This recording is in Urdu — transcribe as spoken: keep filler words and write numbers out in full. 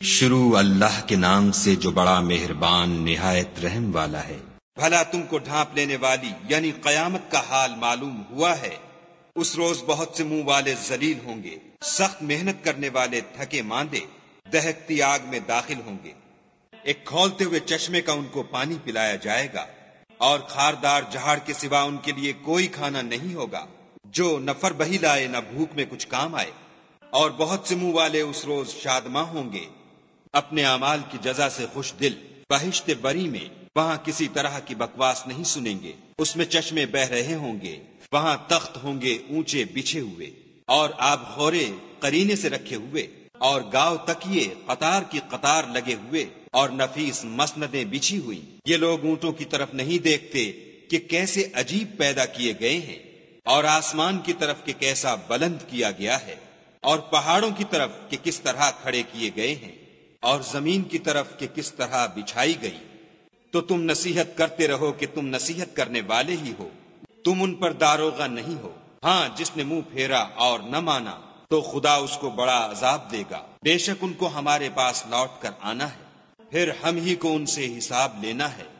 شروع اللہ کے نام سے جو بڑا مہربان نہایت رحم والا ہے۔ بھلا تم کو ڈھانپ لینے والی یعنی قیامت کا حال معلوم ہوا ہے؟ اس روز بہت سے منہ والے ذلیل ہوں گے، سخت محنت کرنے والے تھکے ماندے دہکتی آگ میں داخل ہوں گے۔ ایک کھولتے ہوئے چشمے کا ان کو پانی پلایا جائے گا، اور خاردار جہاڑ کے سوا ان کے لیے کوئی کھانا نہیں ہوگا جو نہ فر بہی لائے نہ بھوک میں کچھ کام آئے۔ اور بہت سے منہ والے اس روز شادماں ہوں گے، اپنے اعمال کی جزا سے خوش دل۔ بہشت بری میں وہاں کسی طرح کی بکواس نہیں سنیں گے، اس میں چشمے بہ رہے ہوں گے، وہاں تخت ہوں گے اونچے بچھے ہوئے، اور آب خورے قرینے سے رکھے ہوئے، اور گاؤ تکیے قطار کی قطار لگے ہوئے، اور نفیس مسندیں بچھی ہوئی۔ یہ لوگ اونٹوں کی طرف نہیں دیکھتے کہ کیسے عجیب پیدا کیے گئے ہیں، اور آسمان کی طرف کہ کیسا بلند کیا گیا ہے، اور پہاڑوں کی طرف کہ کس طرح کھڑے کیے گئے ہیں، اور زمین کی طرف کہ کس طرح بچھائی گئی۔ تو تم نصیحت کرتے رہو کہ تم نصیحت کرنے والے ہی ہو، تم ان پر داروغہ نہیں ہو۔ ہاں، جس نے منہ پھیرا اور نہ مانا تو خدا اس کو بڑا عذاب دے گا۔ بے شک ان کو ہمارے پاس لوٹ کر آنا ہے، پھر ہم ہی کو ان سے حساب لینا ہے۔